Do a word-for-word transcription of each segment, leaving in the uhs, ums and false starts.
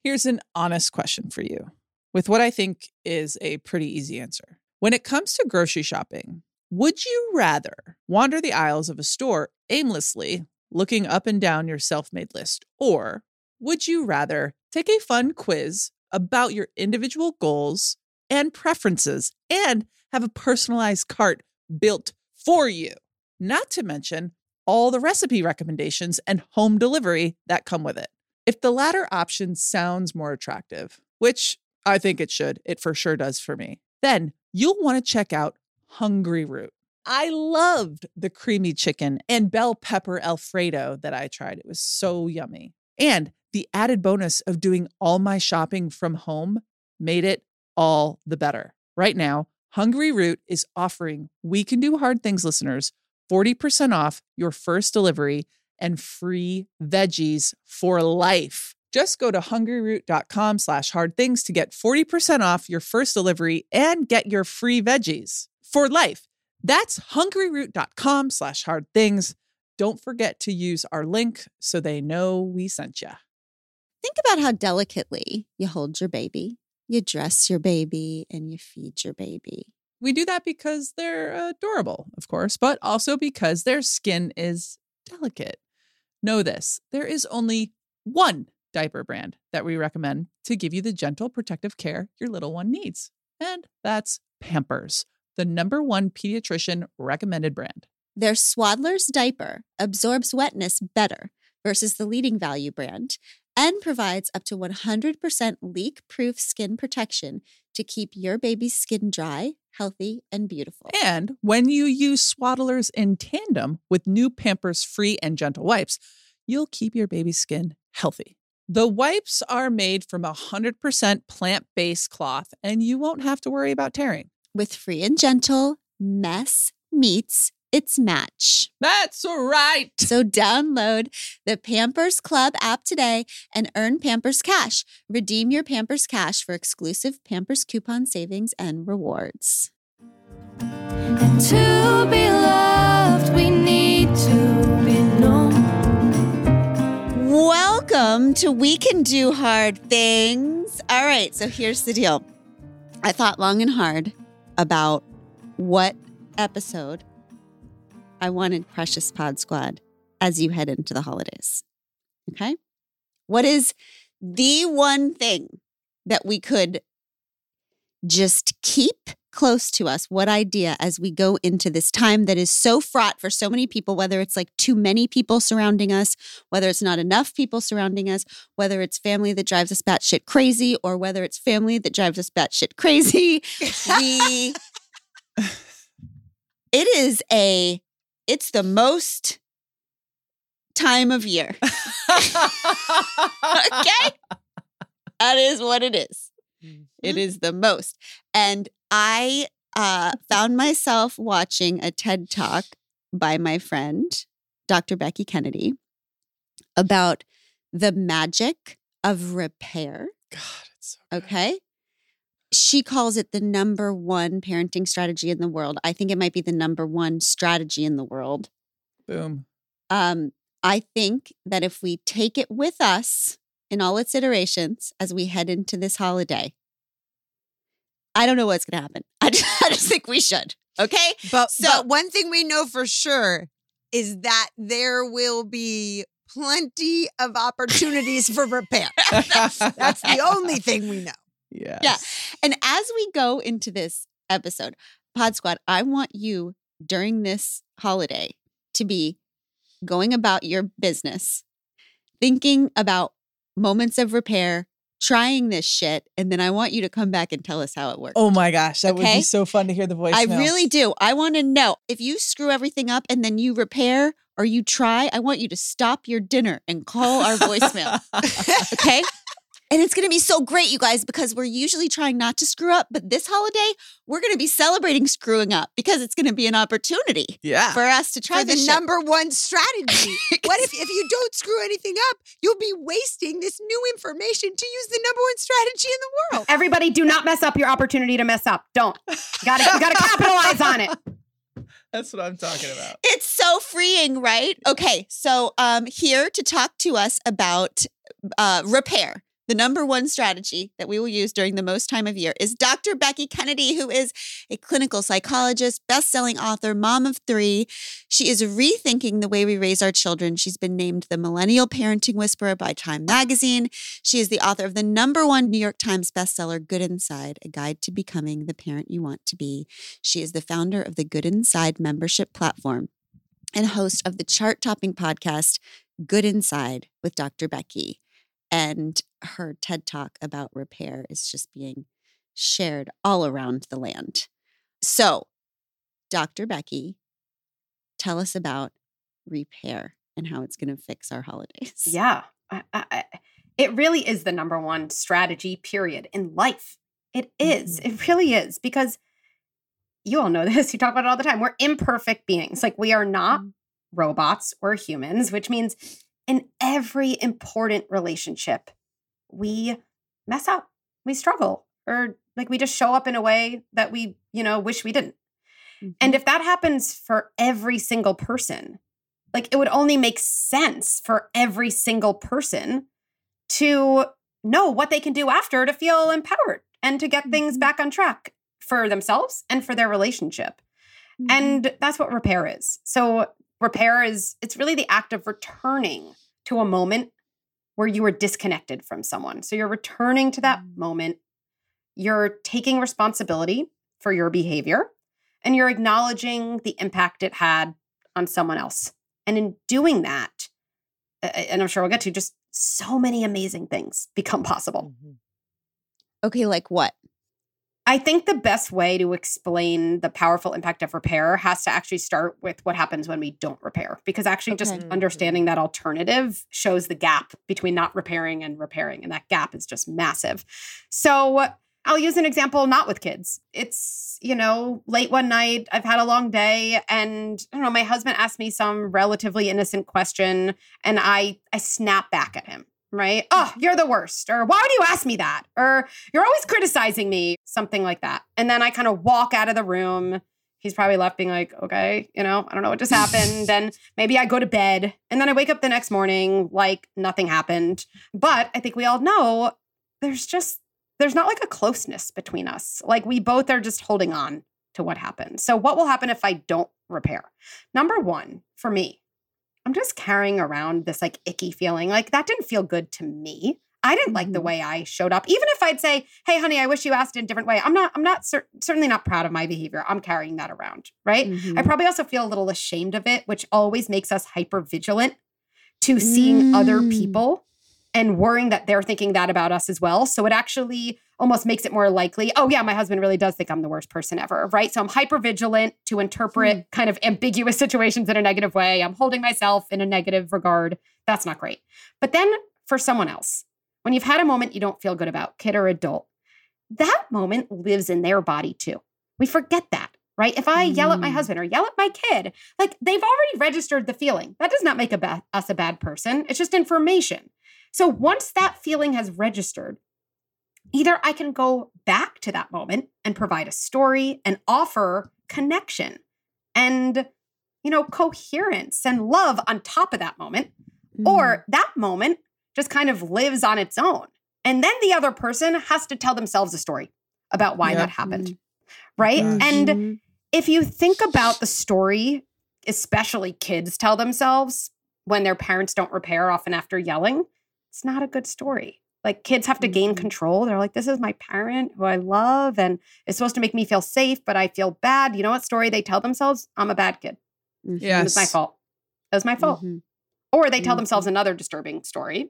Here's an honest question for you, with what I think is a pretty easy answer. When it comes to grocery shopping, would you rather wander the aisles of a store aimlessly, looking up and down your self-made list, or would you rather take a fun quiz about your individual goals and preferences and have a personalized cart built for you? Not to mention all the recipe recommendations and home delivery that come with it. If the latter option sounds more attractive, which I think it should, it for sure does for me, then you'll want to check out Hungryroot. I loved the creamy chicken and bell pepper Alfredo that I tried. It was so yummy. And the added bonus of doing all my shopping from home made it all the better. Right now, Hungryroot is offering We Can Do Hard Things listeners forty percent off your first delivery and free veggies for life. Just go to hungryroot.com slash hard things to get forty percent off your first delivery and get your free veggies for life. That's hungryroot.com slash hard things. Don't forget to use our link so they know we sent you. Think about how delicately you hold your baby, you dress your baby, and you feed your baby. We do that because they're adorable, of course, but also because their skin is delicate. Know this, there is only one diaper brand that we recommend to give you the gentle protective care your little one needs. And that's Pampers, the number one pediatrician recommended brand. Their Swaddler's diaper absorbs wetness better versus the leading value brand and provides up to one hundred percent leak-proof skin protection to keep your baby's skin dry, healthy, and beautiful. And when you use Swaddlers in tandem with new Pampers Free and Gentle wipes, you'll keep your baby's skin healthy. The wipes are made from one hundred percent plant-based cloth, and you won't have to worry about tearing. With Free and Gentle, mess meets its match. That's right. So download the Pampers Club app today and earn Pampers Cash. Redeem your Pampers Cash for exclusive Pampers coupon savings and rewards. And to be loved, we need to be known. Welcome to We Can Do Hard Things. All right, so here's the deal. I thought long and hard about what episode I wanted Precious Pod Squad as you head into the holidays. Okay? What is the one thing that we could just keep close to us? What idea as we go into this time that is so fraught for so many people, whether it's like too many people surrounding us, whether it's not enough people surrounding us, whether it's family that drives us batshit crazy, or whether it's family that drives us batshit crazy. we, it is a, it's the most time of year. Okay? That is what it is. Mm-hmm. It is the most. And I uh, found myself watching a TED Talk by my friend, Doctor Becky Kennedy, about the magic of repair. God, it's so good. Okay? She calls it the number one parenting strategy in the world. I think it might be the number one strategy in the world. Boom. Um, I think that if we take it with us in all its iterations as we head into this holiday, I don't know what's going to happen. I just, I just think we should. Okay? But, so, but one thing we know for sure is that there will be plenty of opportunities for repair. That's, that's the only thing we know. Yes. Yeah. And as we go into this episode, Pod Squad, I want you during this holiday to be going about your business, thinking about moments of repair, trying this shit, and then I want you to come back and tell us how it works. Oh my gosh, that Okay? would be so fun to hear the voicemails. I really do. I want to know if you screw everything up and then you repair or you try, I want you to stop your dinner and call our voicemail. Okay? And it's going to be so great, you guys, because we're usually trying not to screw up. But this holiday, we're going to be celebrating screwing up because it's going to be an opportunity yeah. for us to try for this the shit. number one strategy. What if, if you don't screw anything up, you'll be wasting this new information to use the number one strategy in the world. Everybody, do not mess up your opportunity to mess up. Don't. You gotta, you gotta capitalize on it. That's what I'm talking about. It's so freeing, right? Okay, so um, here to talk to us about uh, repair. The number one strategy that we will use during the most time of year is Doctor Becky Kennedy, who is a clinical psychologist, best-selling author, mom of three. She is rethinking the way we raise our children. She's been named the Millennial Parenting Whisperer by Time Magazine. She is the author of the number one New York Times bestseller, Good Inside, A Guide to Becoming the Parent You Want to Be. She is the founder of the Good Inside membership platform and host of the chart-topping podcast, Good Inside with Doctor Becky. And her TED Talk about repair is just being shared all around the land. So, Doctor Becky, tell us about repair and how it's going to fix our holidays. Yeah. I, I, it really is the number one strategy, period, in life. It is. Mm-hmm. It really is. Because you all know this. You talk about it all the time. We're imperfect beings. Like, we are not mm-hmm. robots. We're humans, which means in every important relationship, we mess up, we struggle, or like we just show up in a way that we, you know, wish we didn't. Mm-hmm. And if that happens for every single person, like it would only make sense for every single person to know what they can do after to feel empowered and to get things back on track for themselves and for their relationship. Mm-hmm. And that's what repair is. So repair is, it's really the act of returning to a moment where you were disconnected from someone. So you're returning to that moment, you're taking responsibility for your behavior, and you're acknowledging the impact it had on someone else. And in doing that, and I'm sure we'll get to, just so many amazing things become possible. Okay, like what? I think the best way to explain the powerful impact of repair has to actually start with what happens when we don't repair, because actually Okay. just understanding that alternative shows the gap between not repairing and repairing. And that gap is just massive. So I'll use an example, not with kids. It's, you know, late one night, I've had a long day, and I don't know, my husband asked me some relatively innocent question, and I I snap back at him. Right? Oh, you're the worst. Or why would you ask me that? Or you're always criticizing me, something like that. And then I kind of walk out of the room. He's probably left being like, okay, you know, I don't know what just happened. And maybe I go to bed, and then I wake up the next morning like nothing happened. But I think we all know there's just, there's not like a closeness between us. Like we both are just holding on to what happened. So what will happen if I don't repair? Number one, for me, I'm just carrying around this like icky feeling. Like that didn't feel good to me. I didn't mm-hmm. like the way I showed up. Even if I'd say, hey, honey, I wish you asked in a different way. I'm not, I'm not cer- certainly not proud of my behavior. I'm carrying that around, right? Mm-hmm. I probably also feel a little ashamed of it, which always makes us hyper vigilant to seeing mm. other people and worrying that they're thinking that about us as well. So it actually almost makes it more likely, oh yeah, my husband really does think I'm the worst person ever, right? So I'm hyper vigilant to interpret mm. kind of ambiguous situations in a negative way. I'm holding myself in a negative regard. That's not great. But then for someone else, when you've had a moment you don't feel good about, kid or adult, that moment lives in their body too. We forget that, right? If I mm. yell at my husband or yell at my kid, like they've already registered the feeling. That does not make a ba- us a bad person. It's just information. So once that feeling has registered, either I can go back to that moment and provide a story and offer connection and, you know, coherence and love on top of that moment, mm. or that moment just kind of lives on its own. And then the other person has to tell themselves a story about why yep. that happened, mm. right? Gosh. And if you think about the story, especially kids tell themselves when their parents don't repair, often after yelling, it's not a good story. Like kids have to gain control. They're like, this is my parent who I love and it's supposed to make me feel safe, but I feel bad. You know what story they tell themselves? I'm a bad kid. Yes. It was my fault. It was my fault. Mm-hmm. Or they tell mm-hmm. themselves another disturbing story.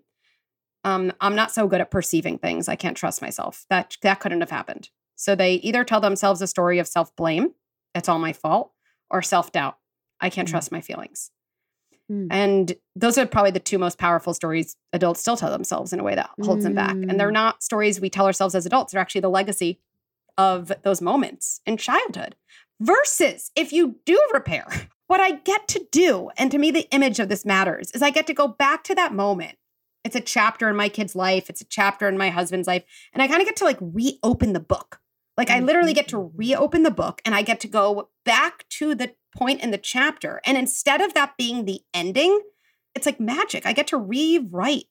Um, I'm not so good at perceiving things. I can't trust myself. That, that couldn't have happened. So they either tell themselves a story of self-blame, it's all my fault, or self-doubt. I can't mm-hmm. trust my feelings. And those are probably the two most powerful stories adults still tell themselves in a way that holds mm. them back. And they're not stories we tell ourselves as adults. They're actually the legacy of those moments in childhood. Versus if you do repair, what I get to do, and to me the image of this matters, is I get to go back to that moment. It's a chapter in my kid's life. It's a chapter in my husband's life. And I kind of get to like reopen the book. Like I literally get to reopen the book and I get to go back to the point in the chapter. And instead of that being the ending, it's like magic. I get to rewrite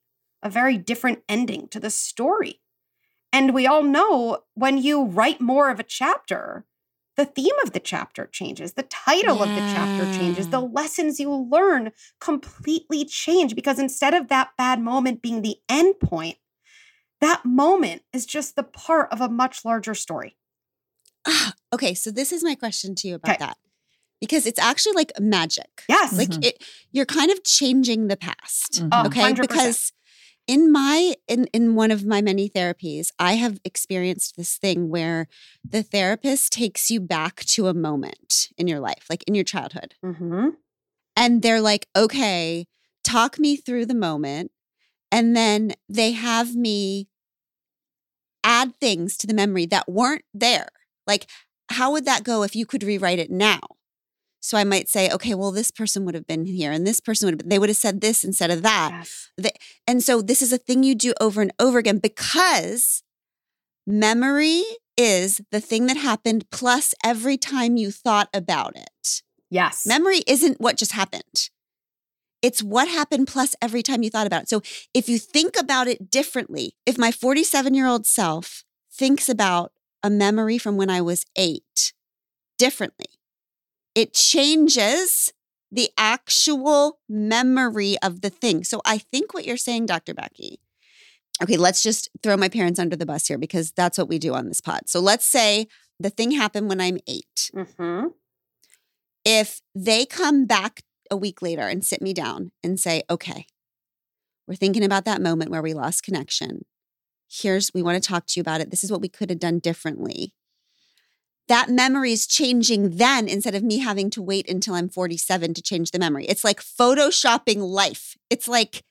a very different ending to the story. And we all know when you write more of a chapter, the theme of the chapter changes. The title yeah. of the chapter changes. The lessons you learn completely change because instead of that bad moment being the end point, that moment is just the part of a much larger story. Okay, so this is my question to you about okay. that. Because it's actually like magic. Yes. Like Mm-hmm. it, you're kind of changing the past. Mhm. Oh, Okay. one hundred percent. Because in my in, in one of my many therapies, I have experienced this thing where the therapist takes you back to a moment in your life, like in your childhood. Mm-hmm. And they're like, okay, talk me through the moment. And then they have me add things to the memory that weren't there. Like, how would that go if you could rewrite it now? So I might say, okay, well, this person would have been here and this person would have been, they would have said this instead of that. Yes. The, and so this is a thing you do over and over again because memory is the thing that happened plus every time you thought about it. Yes. Memory isn't what just happened. It's what happened plus every time you thought about it. So if you think about it differently, if my forty-seven-year-old self thinks about a memory from when I was eight differently, it changes the actual memory of the thing. So I think what you're saying, Doctor Becky, okay, let's just throw my parents under the bus here because that's what we do on this pod. So let's say the thing happened when I'm eight. Mm-hmm. If they come back a week later and sit me down and say, okay, we're thinking about that moment where we lost connection. Here's, we want to talk to you about it. This is what we could have done differently. That memory is changing then instead of me having to wait until I'm forty-seven to change the memory. It's like photoshopping life. It's like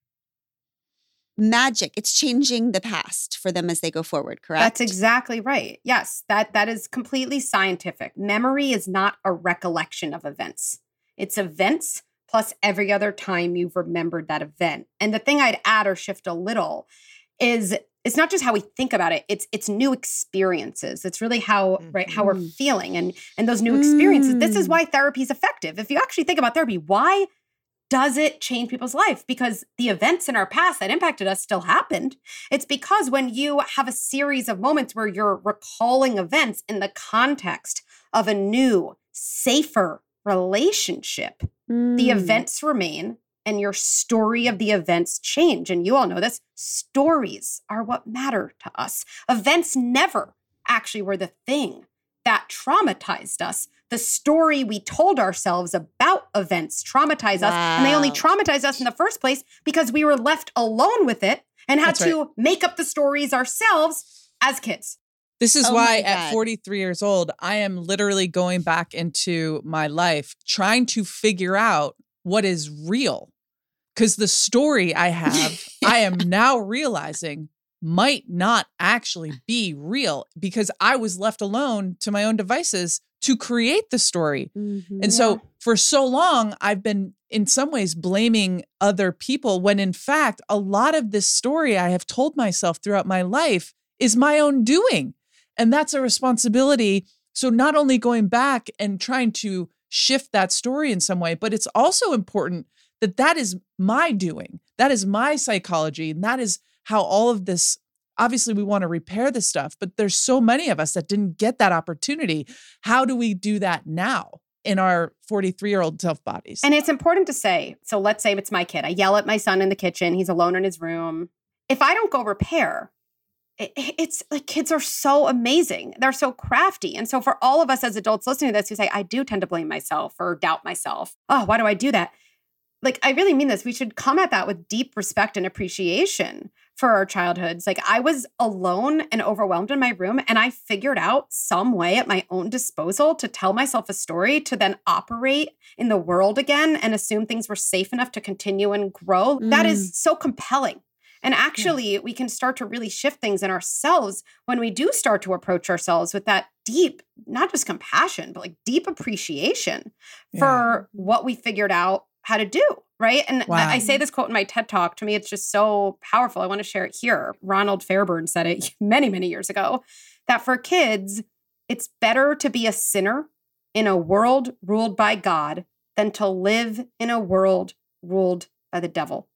magic. It's changing the past for them as they go forward, correct? That's exactly right. Yes, that that is completely scientific. Memory is not a recollection of events. It's events plus every other time you've remembered that event. And the thing I'd add or shift a little is it's not just how we think about it, it's it's new experiences. It's really how mm-hmm. right how we're feeling and and those new experiences. Mm. This is why therapy is effective. If you actually think about therapy, why does it change people's life? Because the events in our past that impacted us still happened. It's because when you have a series of moments where you're recalling events in the context of a new, safer relationship, mm. the events remain and your story of the events change. And you all know this. Stories are what matter to us. Events never actually were the thing that traumatized us. The story we told ourselves about events traumatized wow. us. And they only traumatized us in the first place because we were left alone with it and had That's to right. make up the stories ourselves as kids. This is oh why at forty-three years old, I am literally going back into my life trying to figure out what is real. Because the story I have, I am now realizing might not actually be real because I was left alone to my own devices to create the story. Mm-hmm. And so for so long, I've been in some ways blaming other people when in fact, a lot of this story I have told myself throughout my life is my own doing. And that's a responsibility. So not only going back and trying to shift that story in some way, but it's also important that that is my doing. That is my psychology. And that is how all of this, obviously we want to repair this stuff, but there's so many of us that didn't get that opportunity. How do we do that now in our forty-three-year-old self bodies? And it's important to say, so let's say it's my kid. I yell at my son in the kitchen. He's alone in his room. If I don't go repair, it, it's like kids are so amazing. They're so crafty. And so for all of us as adults listening to this who say, I do tend to blame myself or doubt myself. Oh, why do I do that? Like, I really mean this. We should come at that with deep respect and appreciation for our childhoods. Like, I was alone and overwhelmed in my room, and I figured out some way at my own disposal to tell myself a story to then operate in the world again and assume things were safe enough to continue and grow. Mm. That is so compelling. And actually, yeah. we can start to really shift things in ourselves when we do start to approach ourselves with that deep, not just compassion, but like deep appreciation yeah. for what we figured out how to do, right? And wow. I, I say this quote in my TED Talk. To me, it's just so powerful. I want to share it here. Ronald Fairburn said it many, many years ago, that for kids, it's better to be a sinner in a world ruled by God than to live in a world ruled by the devil.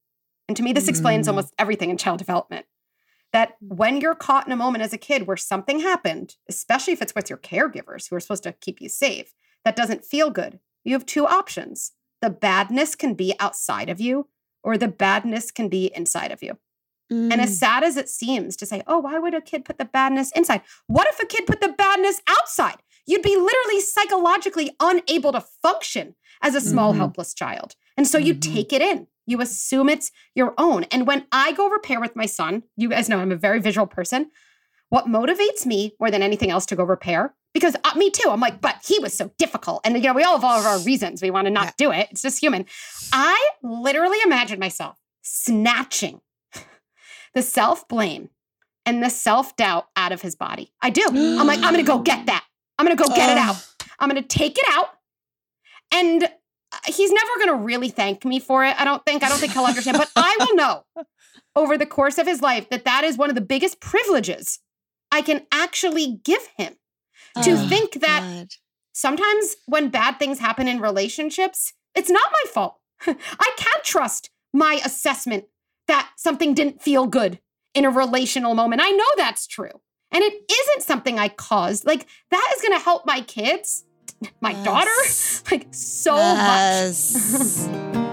And to me, this explains Mm. almost everything in child development. That when you're caught in a moment as a kid where something happened, especially if it's with your caregivers who are supposed to keep you safe, that doesn't feel good, you have two options. The badness can be outside of you, or the badness can be inside of you. Mm. And as sad as it seems to say, oh, why would a kid put the badness inside? What if a kid put the badness outside? You'd be literally psychologically unable to function as a small, Mhm. helpless child. And so you Mhm. take it in. You assume it's your own. And when I go repair with my son, you guys know I'm a very visual person. What motivates me more than anything else to go repair, because uh, me too, I'm like, but he was so difficult. And, you know, we all have all of our reasons we want to not Yeah. do it. It's just human. I literally imagine myself snatching the self-blame and the self-doubt out of his body. I do. I'm like, I'm going to go get that. I'm going to go get it out. I'm going to take it out. And he's never going to really thank me for it. I don't think, I don't think he'll understand, but I will know over the course of his life that that is one of the biggest privileges I can actually give him. To Oh, think that God. sometimes when bad things happen in relationships, it's not my fault. I can't trust my assessment that something didn't feel good in a relational moment. I know that's true. And it isn't something I caused. Like, that is going to help my kids, my Yes. daughter, like so much. Yes.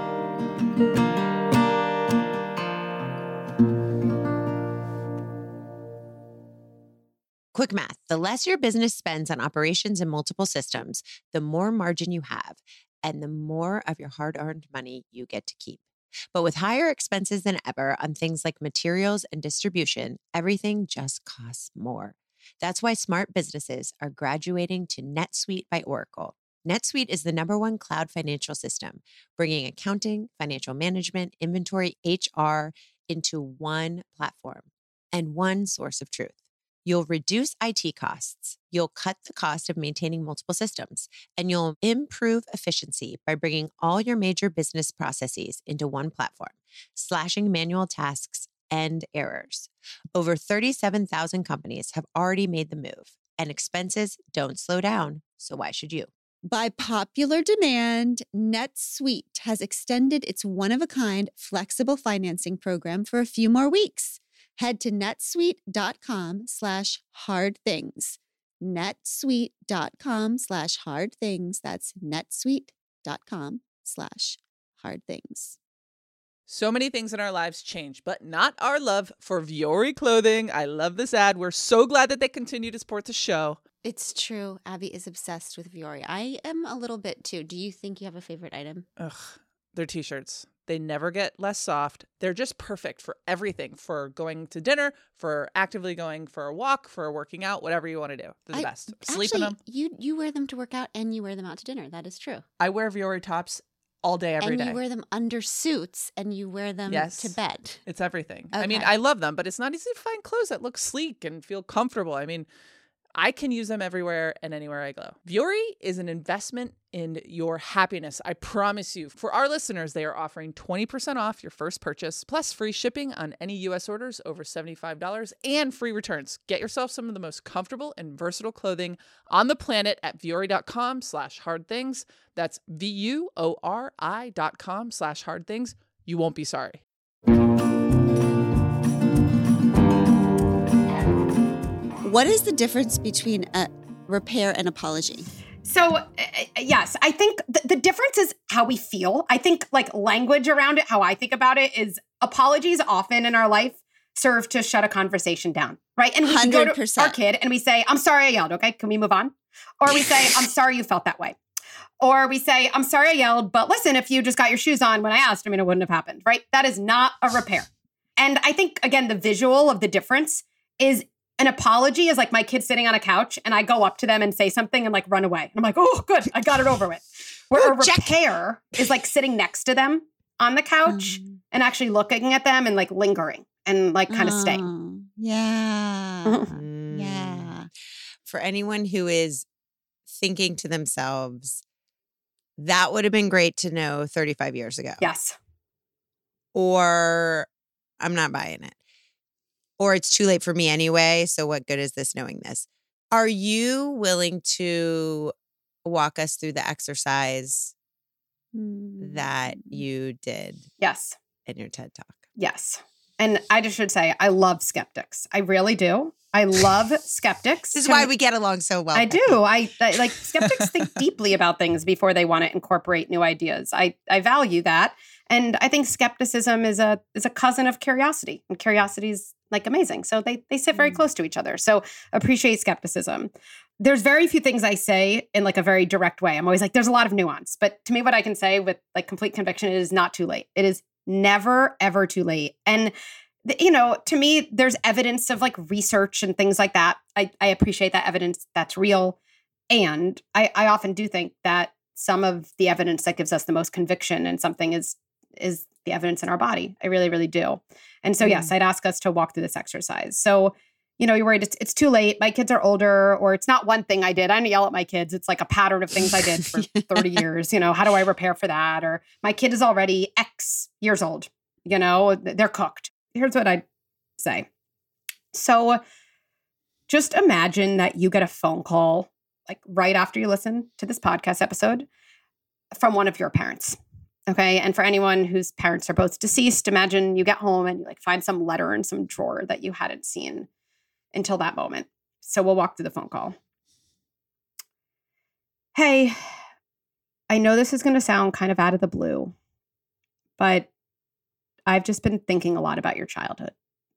Quick math. The less your business spends on operations and multiple systems, the more margin you have and the more of your hard-earned money you get to keep. But with higher expenses than ever on things like materials and distribution, everything just costs more. That's why smart businesses are graduating to NetSuite by Oracle. NetSuite is the number one cloud financial system, bringing accounting, financial management, inventory, H R into one platform and one source of truth. You'll reduce I T costs, you'll cut the cost of maintaining multiple systems, and you'll improve efficiency by bringing all your major business processes into one platform, slashing manual tasks and errors. Over thirty-seven thousand companies have already made the move, and expenses don't slow down, so why should you? By popular demand, NetSuite has extended its one-of-a-kind flexible financing program for a few more weeks. Head to netsuite.com slash hard things. netsuite.com slash hard things. That's netsuite.com slash hard things. So many things in our lives change, but not our love for Vuori clothing. I love this ad. We're so glad that they continue to support the show. It's true. Abby is obsessed with Vuori. I am a little bit too. Do you think you have a favorite item? Ugh, they're t-shirts. They never get less soft. They're just perfect for everything, for going to dinner, for actively going for a walk, for working out, whatever you want to do. They're the I- best. Sleep in Actually, them. you you wear them to work out and you wear them out to dinner. That is true. I wear Vuori tops all day, every and day. you wear them under suits and you wear them Yes. to bed. It's everything. I mean, Okay. I love them, but it's not easy to find clothes that look sleek and feel comfortable. I mean, I can use them everywhere and anywhere I go. Vuori is an investment in your happiness. I promise you. For our listeners, they are offering twenty percent off your first purchase, plus free shipping on any U S orders over seventy-five dollars and free returns. Get yourself some of the most comfortable and versatile clothing on the planet at vuori.com slash hard things. That's V-U-O-R-I dot com slash hard things. You won't be sorry. What is the difference between a repair and apology? So, uh, yes, I think th- the difference is how we feel. I think like language around it, how I think about it is apologies often in our life serve to shut a conversation down, right? And we can go one hundred to percent. our kid and we say, I'm sorry I yelled, okay? Can we move on? Or we say, I'm sorry you felt that way. Or we say, I'm sorry I yelled, but listen, if you just got your shoes on when I asked, I mean, it wouldn't have happened, right? That is not a repair. And I think, again, the visual of the difference is an apology is like my kid sitting on a couch and I go up to them and say something and like run away. And I'm like, oh, good, I got it over with. Where a repair is like sitting next to them on the couch Mm. and actually looking at them and like lingering and like kind of staying. Oh, yeah. Mm. Yeah. For anyone who is thinking to themselves, that would have been great to know thirty-five years ago. Yes. Or I'm not buying it. Or it's too late for me anyway. So what good is this knowing this? Are you willing to walk us through the exercise that Mm. you did Yes. in your TED Talk? Yes. And I just should say, I love skeptics. I really do. I love skeptics. This is why we get along so well. I Becky. do. I, I like skeptics think deeply about things before they want to incorporate new ideas. I, I value that. And I think skepticism is a is a cousin of curiosity. And curiosity is like amazing. So they they sit very close to each other. So appreciate skepticism. There's very few things I say in like a very direct way. I'm always like, there's a lot of nuance. But to me, what I can say with like complete conviction, it is not too late. It is never, ever too late. And you know, to me, there's evidence of like research and things like that. I, I appreciate that evidence. That's real. And I, I often do think that some of the evidence that gives us the most conviction in something is is the evidence in our body. I really, really do. And so, yes, I'd ask us to walk through this exercise. So, you know, you're worried it's, it's too late. My kids are older, or it's not one thing I did. I don't yell at my kids. It's like a pattern of things I did for thirty years. You know, how do I repair for that? Or my kid is already X years old. You know, they're cooked. Here's what I'd say. So just imagine that you get a phone call, like right after you listen to this podcast episode, from one of your parents. Okay. And for anyone whose parents are both deceased, imagine you get home and you like find some letter in some drawer that you hadn't seen until that moment. So we'll walk through the phone call. Hey, I know this is going to sound kind of out of the blue, but I've just been thinking a lot about your childhood.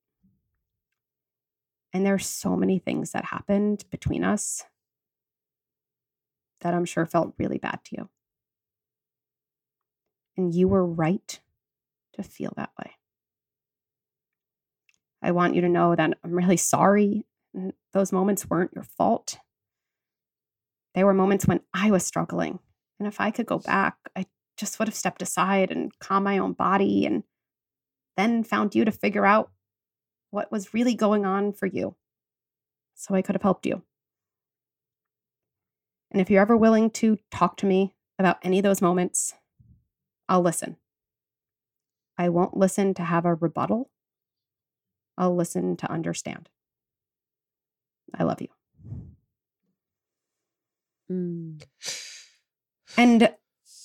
And there's so many things that happened between us that I'm sure felt really bad to you. And you were right to feel that way. I want you to know that I'm really sorry. Those moments weren't your fault. They were moments when I was struggling. And if I could go back, I just would have stepped aside and calmed my own body and then found you to figure out what was really going on for you. So I could have helped you. And if you're ever willing to talk to me about any of those moments, I'll listen. I won't listen to have a rebuttal. I'll listen to understand. I love you. Mm. And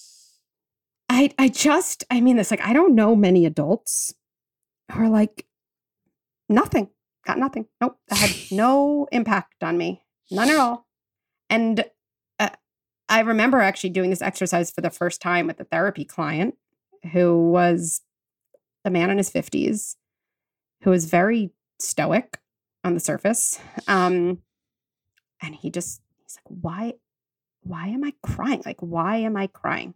I I just, I mean this, like, I don't know many adults who are like, nothing, got nothing. Nope, that had no impact on me. None at all. And uh, I remember actually doing this exercise for the first time with a therapy client who was a man in his fifties, who was very stoic on the surface. Um, and he just, he's like, why, why am I crying? Like, why am I crying?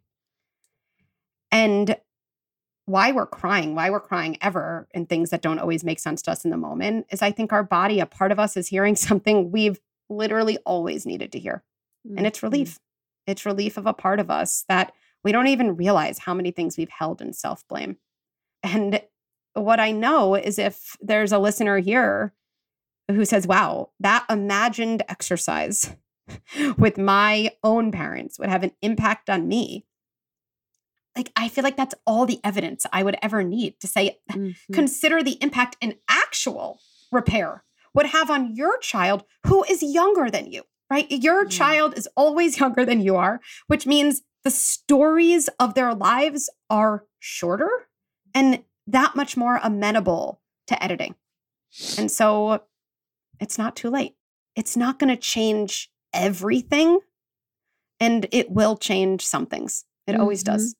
And why we're crying, why we're crying ever in things that don't always make sense to us in the moment is I think our body, a part of us is hearing something we've literally always needed to hear. Mm-hmm. And it's relief. It's relief of a part of us that we don't even realize how many things we've held in self-blame. And what I know is if there's a listener here who says, wow, that imagined exercise with my own parents would have an impact on me. Like, I feel like that's all the evidence I would ever need to say, mm-hmm. consider the impact an actual repair would have on your child who is younger than you, right? Your mm-hmm. child is always younger than you are, which means the stories of their lives are shorter and that much more amenable to editing. And so it's not too late. It's not going to change everything, and it will change some things. It mm-hmm. always does.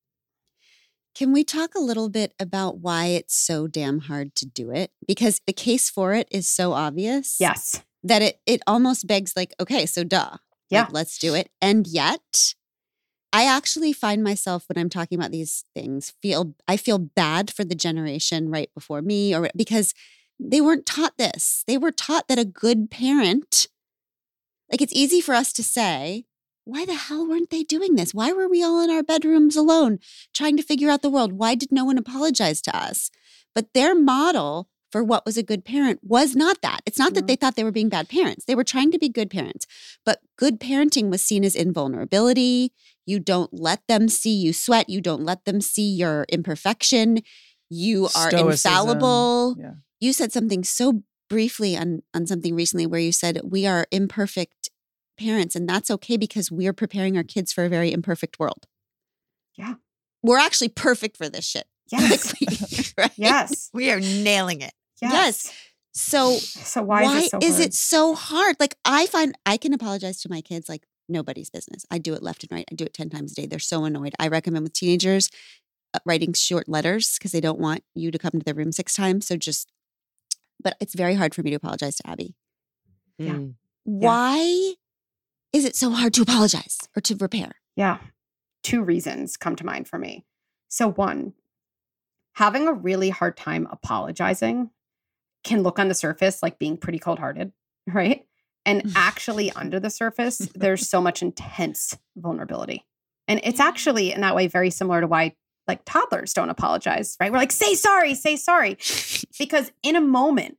Can we talk a little bit about why it's so damn hard to do it? Because the case for it is so obvious. Yes. That it it almost begs like, okay, so duh. Yeah. Like, let's do it. And yet, I actually find myself when I'm talking about these things, feel I feel bad for the generation right before me, or because they weren't taught this. They were taught that a good parent, like it's easy for us to say, why the hell weren't they doing this? Why were we all in our bedrooms alone trying to figure out the world? Why did no one apologize to us? But their model for what was a good parent was not that. It's not that they thought they were being bad parents. They were trying to be good parents. But good parenting was seen as invulnerability. You don't let them see you sweat. You don't let them see your imperfection. You are Stoicism. infallible. Yeah. You said something so briefly on, on something recently where you said we are imperfect parents, and that's okay because we're preparing our kids for a very imperfect world. Yeah. We're actually perfect for this shit. Yes. right? Yes. We are nailing it. Yes. Yes. So So why, why, is it so is hard? it so hard? Like I find I can apologize to my kids like nobody's business. I do it left and right. I do it ten times a day. They're so annoyed. I recommend with teenagers uh, writing short letters because they don't want you to come to their room six times. So just, but it's very hard for me to apologize to Abby. Yeah. Mm. Why is it so hard to apologize or to repair? Yeah. Two reasons come to mind for me. So one, having a really hard time apologizing can look on the surface like being pretty cold-hearted, right? And actually under the surface, there's so much intense vulnerability. And it's actually in that way very similar to why like toddlers don't apologize, right? We're like, say sorry, say sorry. Because in a moment,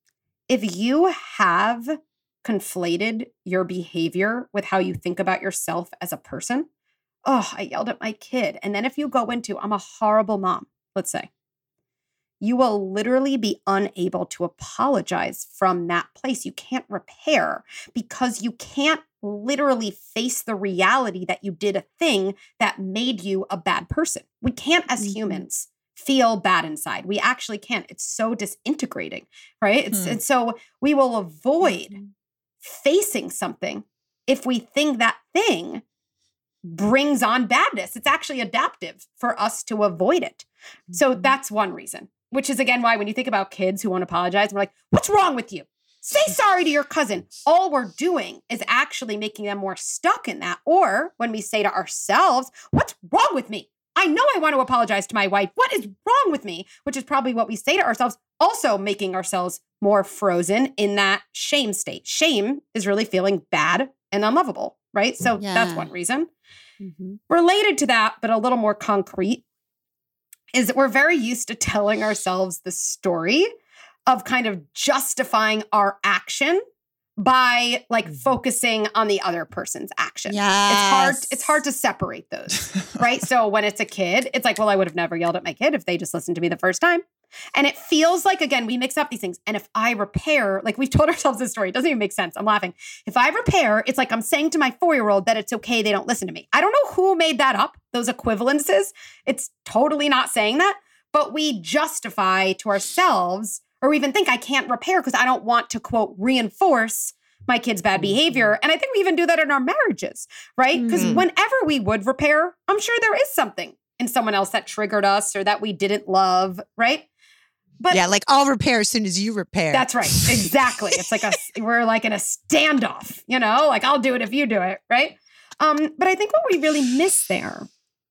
if you have conflated your behavior with how you think about yourself as a person, oh, I yelled at my kid. And then if you go into, I'm a horrible mom, let's say, you will literally be unable to apologize from that place. You can't repair because you can't literally face the reality that you did a thing that made you a bad person. We can't, as Mhm. humans, feel bad inside. We actually can't. It's so disintegrating, right? It's, Hmm. and so we will avoid facing something if we think that thing brings on badness. It's actually adaptive for us to avoid it. So that's one reason, which is again why when you think about kids who won't apologize, we're like, what's wrong with you? Say sorry to your cousin. All we're doing is actually making them more stuck in that. Or when we say to ourselves, what's wrong with me? I know I want to apologize to my wife. What is wrong with me? Which is probably what we say to ourselves, also making ourselves more frozen in that shame state. Shame is really feeling bad and unlovable, right? So Yeah. that's one reason. Mm-hmm. Related to that, but a little more concrete, is that we're very used to telling ourselves the story of kind of justifying our action by like focusing on the other person's action. Yes. It's hard, it's hard to separate those, right? So when it's a kid, it's like, well, I would have never yelled at my kid if they just listened to me the first time. And it feels like, again, we mix up these things. And if I repair, like we've told ourselves this story, it doesn't even make sense. I'm laughing. If I repair, it's like I'm saying to my four-year-old that it's okay, they don't listen to me. I don't know who made that up, those equivalences. It's totally not saying that, but we justify to ourselves, or we even think I can't repair because I don't want to, quote, reinforce my kid's bad behavior. And I think we even do that in our marriages, right? Because Mhm. whenever we would repair, I'm sure there is something in someone else that triggered us or that we didn't love, right? But yeah, like I'll repair as soon as you repair. that's right. Exactly. It's like a, we're like in a standoff, you know, like I'll do it if you do it, right? Um, but I think what we really miss there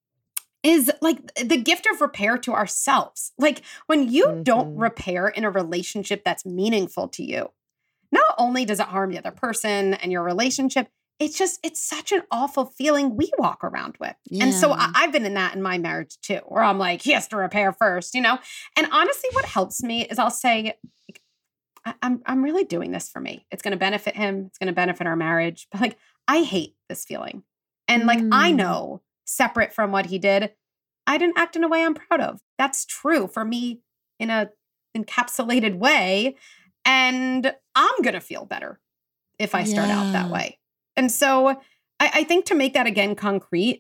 is like the gift of repair to ourselves. Like when you don't Mhm. repair in a relationship that's meaningful to you, not only does it harm the other person and your relationship, it's just, it's such an awful feeling we walk around with. And so Yeah. I, I've been in that in my marriage too, where I'm like, he has to repair first, you know? And honestly, what helps me is I'll say, like, I, I'm, I'm really doing this for me. It's going to benefit him. It's going to benefit our marriage. But like, I hate this feeling. And like, I Mm. know separate from what he did, I didn't act in a way I'm proud of. That's true for me in a encapsulated way. And I'm going to feel better if I start out that Yeah. way. And so I, I think to make that again concrete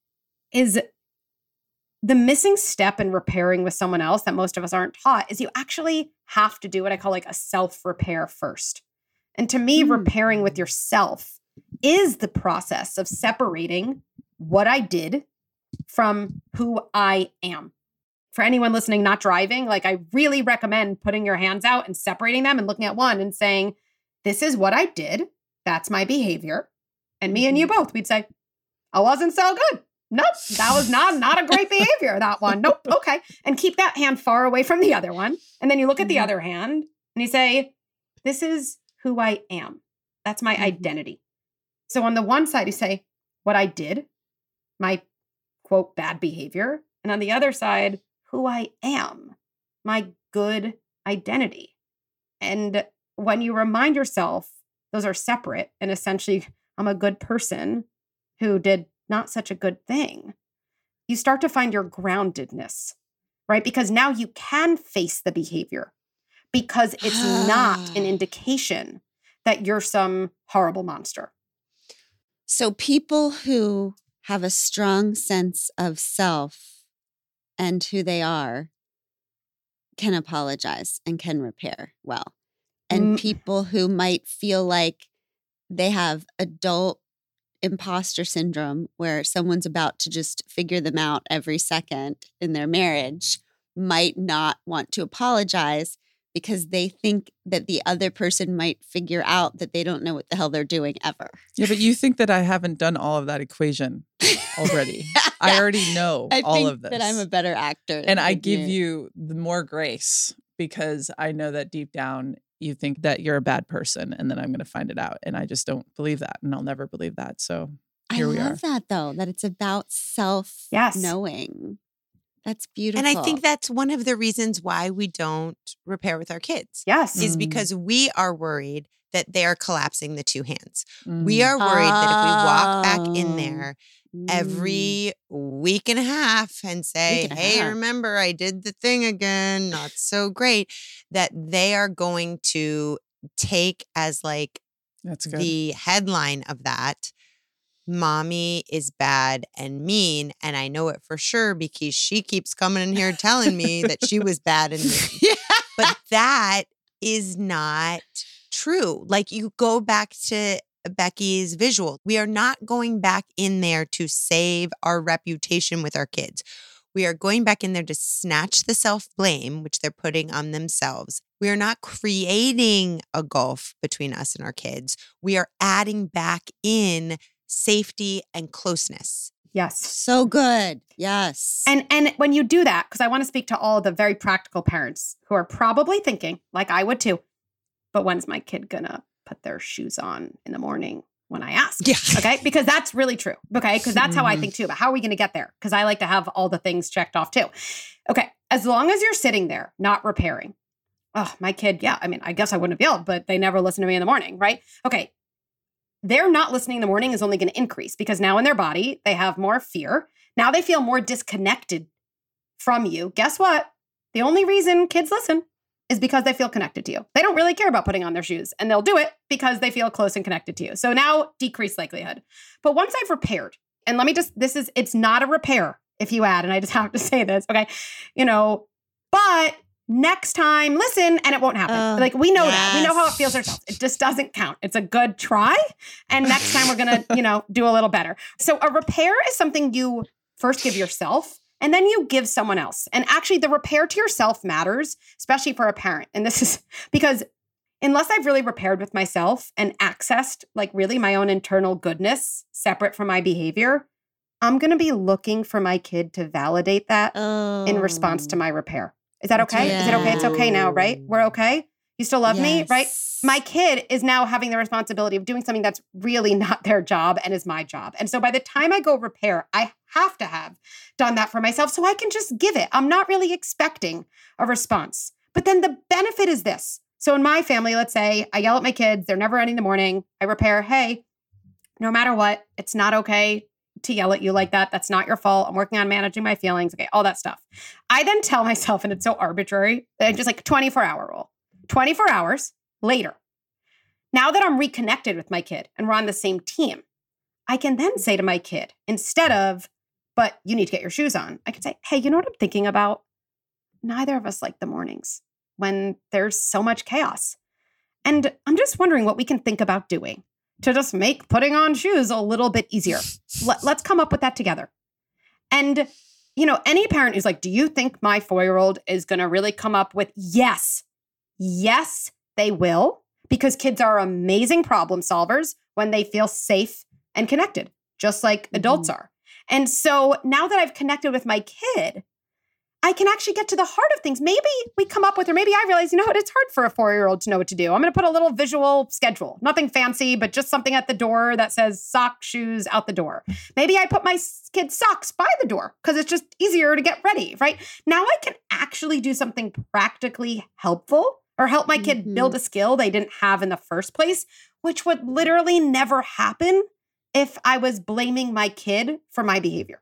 is the missing step in repairing with someone else that most of us aren't taught is you actually have to do what I call like a self-repair first. And to me, Mm. repairing with yourself is the process of separating what I did from who I am. For anyone listening, not driving, like I really recommend putting your hands out and separating them and looking at one and saying, this is what I did. That's my behavior. And me and you both, we'd say, I wasn't so good. Nope, that was not, not a great behavior, that one. Nope, okay. And keep that hand far away from the other one. And then you look at the Mhm. other hand and you say, this is who I am. That's my Mhm. identity. So on the one side, you say, what I did, my quote, bad behavior. And on the other side, who I am, my good identity. And when you remind yourself those are separate and essentially I'm a good person who did not such a good thing, you start to find your groundedness, right? Because now you can face the behavior because it's not an indication that you're some horrible monster. So people who have a strong sense of self and who they are can apologize and can repair well. And Mm. people who might feel like they have adult imposter syndrome where someone's about to just figure them out every second in their marriage might not want to apologize because they think that the other person might figure out that they don't know what the hell they're doing ever. Yeah, but you think that I haven't done all of that equation already. I already know I all think of this. that I'm a better actor. and I than give you the more grace because I know that deep down you think that you're a bad person and then I'm going to find it out. And I just don't believe that. And I'll never believe that. So here I we love are. that though, that it's about self Yes. knowing. That's beautiful. And I think that's one of the reasons why we don't repair with our kids Yes. is Mm. because we are worried that they are collapsing the two hands. We Mm. are worried that if we walk back in Oh. there Mm. every week and a half and say, Week and a hey, half. remember I did the thing again, not so great, that they are going to take as like That's good. the headline of that, mommy is bad and mean. And I know it for sure because she keeps coming in here telling me that she was bad and mean. Yeah. But that is not true. Like you go back to Becky's visual. We are not going back in there to save our reputation with our kids. We are going back in there to snatch the self-blame, which they're putting on themselves. We are not creating a gulf between us and our kids. We are adding back in safety and closeness. Yes. So good. Yes. And and when you do that, because I want to speak to all the very practical parents who are probably thinking, like I would too, but when's my kid gonna put their shoes on in the morning when I ask? Yeah. Okay. Because that's really true. Okay. Because that's how I Mhm. think too. But how are we going to get there? Because I like to have all the things checked off too. Okay. As long as you're sitting there, not repairing. Oh, my kid. Yeah. I mean, I guess I wouldn't have yelled, but they never listen to me in the morning. Right. Okay. They're not listening in the morning is only going to increase because now in their body, they have more fear. Now they feel more disconnected from you. Guess what? The only reason kids listen is because they feel connected to you. They don't really care about putting on their shoes and they'll do it because they feel close and connected to you. So now decreased likelihood. But once I've repaired, and let me just, this is, it's not a repair if you add, and I just have to say this, okay? You know, but next time, listen, and it won't happen. Oh, like we know that. We know how it yes. feels ourselves. It just doesn't count. It's a good try. And next time we're going to, you know, do a little better. So a repair is something you first give yourself and then you give someone else. And actually the repair to yourself matters, especially for a parent. And this is because unless I've really repaired with myself and accessed like really my own internal goodness separate from my behavior, I'm going to be looking for my kid to validate that oh. in response to my repair. Is that That's okay? right. Is it okay? It's okay now, right? We're okay? You still love me, right? Yes. My kid is now having the responsibility of doing something that's really not their job and is my job. And so by the time I go repair, I have to have done that for myself so I can just give it. I'm not really expecting a response. But then the benefit is this. So in my family, let's say I yell at my kids, they're never ending in the morning. I repair, hey, no matter what, it's not okay to yell at you like that. That's not your fault. I'm working on managing my feelings. Okay, all that stuff. I then tell myself, and it's so arbitrary, that just like twenty-four hour rule. twenty-four hours later, now that I'm reconnected with my kid and we're on the same team, I can then say to my kid, instead of, but you need to get your shoes on, I can say, hey, you know what I'm thinking about? Neither of us like the mornings when there's so much chaos. And I'm just wondering what we can think about doing to just make putting on shoes a little bit easier. Let, let's come up with that together. And, you know, any parent who's like, do you think my four-year-old is going to really come up with, yes, yes, they will, because kids are amazing problem solvers when they feel safe and connected, just like adults are. And so now that I've connected with my kid, I can actually get to the heart of things. Maybe we come up with, or maybe I realize, you know what, it's hard for a four-year-old to know what to do. I'm going to put a little visual schedule, nothing fancy, but just something at the door that says sock, shoes, out the door. Maybe I put my kid's socks by the door because it's just easier to get ready, right? Now I can actually do something practically helpful or help my kid Mhm. build a skill they didn't have in the first place, which would literally never happen if I was blaming my kid for my behavior.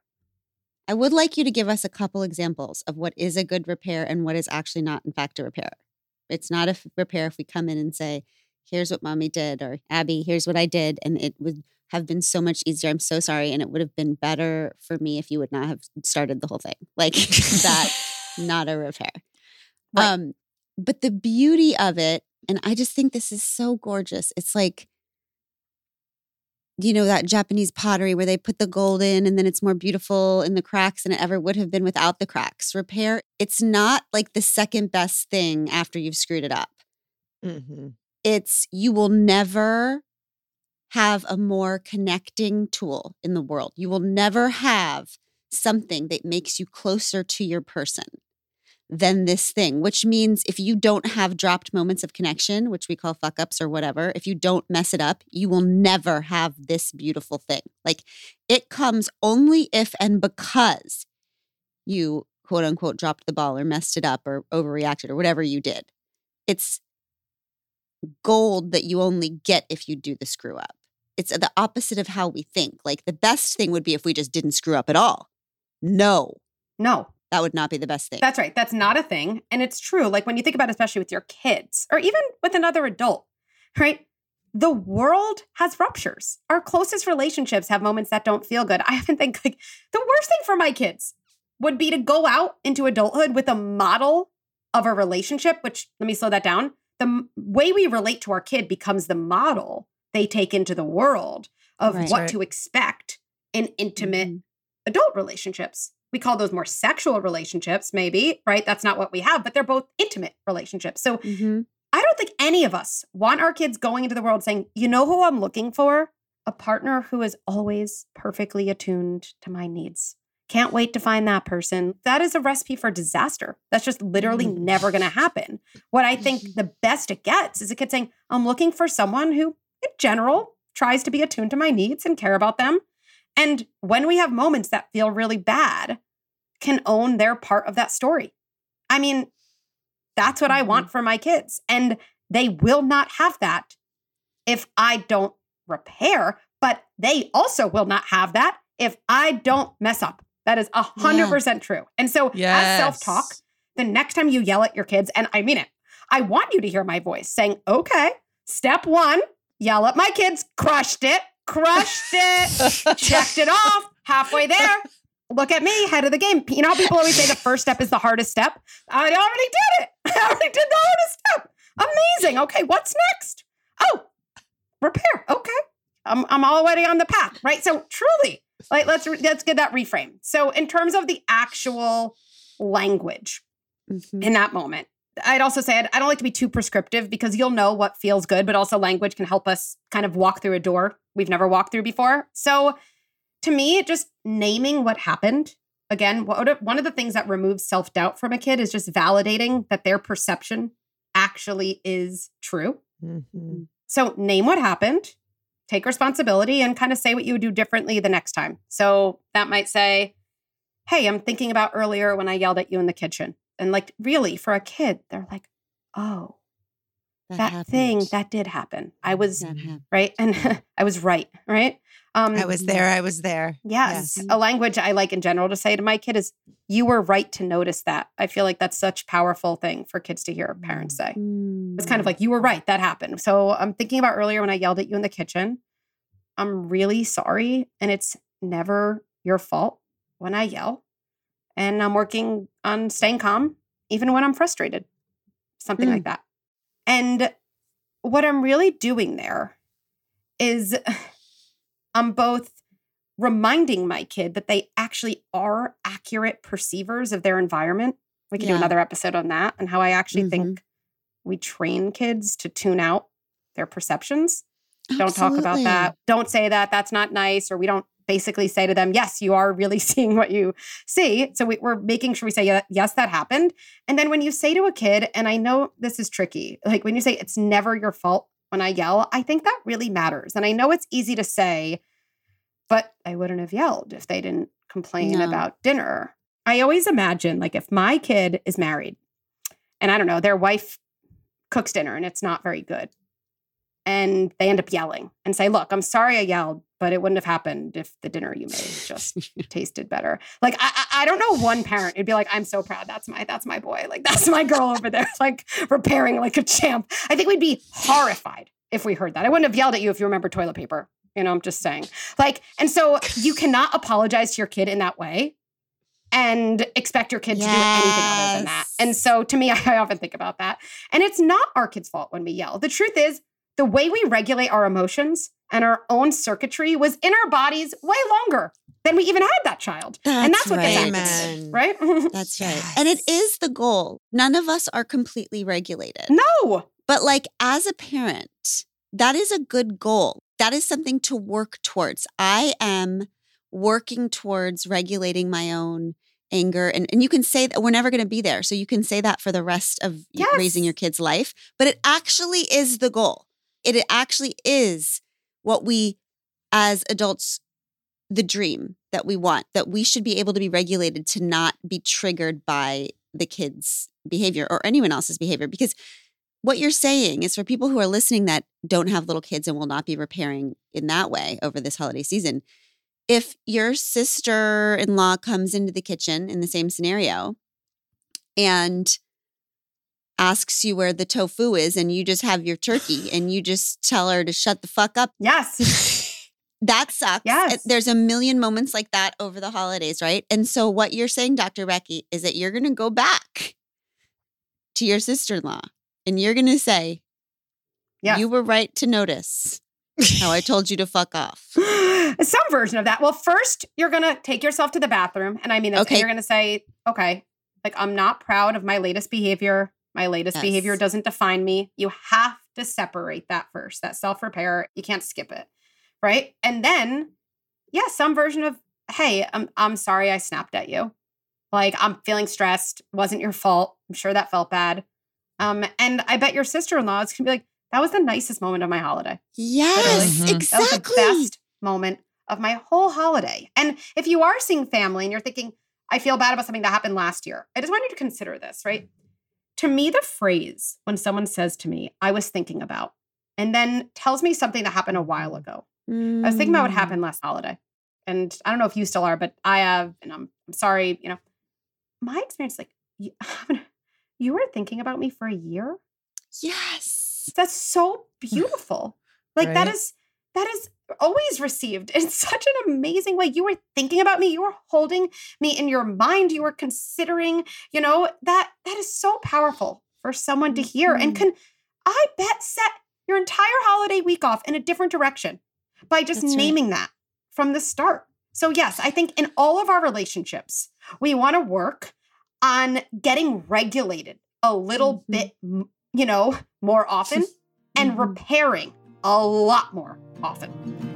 I would like you to give us a couple examples of what is a good repair and what is actually not, in fact, a repair. It's not a f- repair if we come in and say, here's what mommy did, or Abby, here's what I did, and it would have been so much easier. I'm so sorry. And it would have been better for me if you would not have started the whole thing. Like that, not a repair. Right. Um, but the beauty of it, and I just think this is so gorgeous. It's like, you know, that Japanese pottery where they put the gold in and then it's more beautiful in the cracks than it ever would have been without the cracks. Repair, it's not like the second best thing after you've screwed it up. Mm-hmm. It's, you will never have a more connecting tool in the world. You will never have something that makes you closer to your person than this thing, which means if you don't have dropped moments of connection, which we call fuck ups or whatever, if you don't mess it up, you will never have this beautiful thing. Like it comes only if and because you quote unquote dropped the ball or messed it up or overreacted or whatever you did. It's gold that you only get if you do the screw up. It's the opposite of how we think. Like the best thing would be if we just didn't screw up at all. No, No, that would not be the best thing. that's right. That's not a thing. And it's true. Like when you think about it, especially with your kids or even with another adult, right? The world has ruptures. Our closest relationships have moments that don't feel good. I often think like the worst thing for my kids would be to go out into adulthood with a model of a relationship, which let me slow that down. The m- way we relate to our kid becomes the model they take into the world of Right. what Right. to expect in intimate Mhm. adult relationships. We call those more sexual relationships, maybe, right? That's not what we have, but they're both intimate relationships. So Mhm. I don't think any of us want our kids going into the world saying, you know who I'm looking for? A partner who is always perfectly attuned to my needs. Can't wait to find that person. That is a recipe for disaster. That's just literally Mhm. never going to happen. What I think the best it gets is a kid saying, I'm looking for someone who, in general, tries to be attuned to my needs and care about them. And when we have moments that feel really bad, can own their part of that story. I mean, that's what I want for my kids. And they will not have that if I don't repair, but they also will not have that if I don't mess up. That is one hundred percent true. And so Yes. as self-talk, the next time you yell at your kids, and I mean it, I want you to hear my voice saying, okay, step one, yell at my kids, crushed it, crushed it, checked it off, halfway there. Look at me, head of the game. You know how people always say the first step is the hardest step? I already did it. I already did the hardest step. Amazing. Okay, what's next? Oh, repair. Okay. I'm, I'm already on the path, right? So truly, like let's let's get that reframe. So in terms of the actual language Mhm. in that moment, I'd also say I'd, I don't like to be too prescriptive because you'll know what feels good, but also language can help us kind of walk through a door we've never walked through before. So to me, just naming what happened, again, what, one of the things that removes self-doubt from a kid is just validating that their perception actually is true. Mm-hmm. So name what happened, take responsibility, and kind of say what you would do differently the next time. So that might say, hey, I'm thinking about earlier when I yelled at you in the kitchen. And like, really, for a kid, they're like, oh, that, happened. thing, that did happen. I was, That happened. right? And I was right, right? Um, I was there. I was there. Yes. Yes. A language I like in general to say to my kid is, you were right to notice that. I feel like that's such a powerful thing for kids to hear parents say. It's kind of like, you were right. That happened. So I'm thinking about earlier when I yelled at you in the kitchen. I'm really sorry. And it's never your fault when I yell. And I'm working on staying calm, even when I'm frustrated. Something Mm. like that. And what I'm really doing there is I'm both reminding my kid that they actually are accurate perceivers of their environment. We can do Yeah. another episode on that and how I actually Mhm. think we train kids to tune out their perceptions. Don't talk about Absolutely. that. Don't say that. That's not nice. Or we don't basically say to them, yes, you are really seeing what you see. So we, we're making sure we say, yeah, yes, that happened. And then when you say to a kid, and I know this is tricky, like when you say it's never your fault when I yell, I think that really matters. And I know it's easy to say, but I wouldn't have yelled if they didn't complain No. about dinner. I always imagine like if my kid is married and I don't know, their wife cooks dinner and it's not very good. And they end up yelling and say, look, I'm sorry I yelled, but it wouldn't have happened if the dinner you made just tasted better. Like, I, I I don't know one parent who'd be like, I'm so proud. That's my, that's my boy. Like, that's my girl over there, like repairing like a champ. I think we'd be horrified if we heard that. I wouldn't have yelled at you if you remember toilet paper. You know, I'm just saying. Like, and so you cannot apologize to your kid in that way and expect your kid yes. to do anything other than that. And so to me, I often think about that. And it's not our kids' fault when we yell. The truth is, the way we regulate our emotions and our own circuitry was in our bodies way longer than we even had that child. That's and that's what right. this acted, right? That's right. And it is the goal. None of us are completely regulated. No. But like as a parent, that is a good goal. That is something to work towards. I am working towards regulating my own anger. And, and you can say that we're never going to be there. So you can say that for the rest of yes. raising your kid's life. But it actually is the goal. It, it actually is what we as adults, the dream that we want, that we should be able to be regulated to not be triggered by the kid's behavior or anyone else's behavior. Because what you're saying is for people who are listening that don't have little kids and will not be repairing in that way over this holiday season, if your sister-in-law comes into the kitchen in the same scenario and asks you where the tofu is and you just have your turkey and you just tell her to shut the fuck up. Yes. That sucks. Yes. There's a million moments like that over the holidays, right? And so what you're saying, Doctor Becky, is that you're going to go back to your sister-in-law and you're going to say, yes. you were right to notice how I told you to fuck off. Some version of that. Well, first, you're going to take yourself to the bathroom. And I mean, this, okay. and you're going to say, okay, like, I'm not proud of my latest behavior. My latest yes. behavior doesn't define me. You have to separate that first, that self-repair. You can't skip it, right? And then, yeah, some version of, hey, I'm, I'm sorry I snapped at you. Like, I'm feeling stressed. Wasn't your fault. I'm sure that felt bad. Um, and I bet your sister-in-law is going to be like, that was the nicest moment of my holiday. Yes, Literally. exactly. That was the best moment of my whole holiday. And if you are seeing family and you're thinking, I feel bad about something that happened last year, I just want you to consider this, right? To me, the phrase when someone says to me, I was thinking about, and then tells me something that happened a while ago. Mm. I was thinking about what happened last holiday. And I don't know if you still are, but I have, and I'm, I'm sorry, you know, my experience, like, you, you were thinking about me for a year? Yes. That's so beautiful. Like, Right? that is, that is always received in such an amazing way. You were thinking about me. You were holding me in your mind. You were considering, you know, that that is so powerful for someone to hear and can, I bet, set your entire holiday week off in a different direction by just That's naming that from the start. So yes, I think in all of our relationships, we want to work on getting regulated a little Mhm. bit, m- you know, more often and Mhm. repairing a lot more often.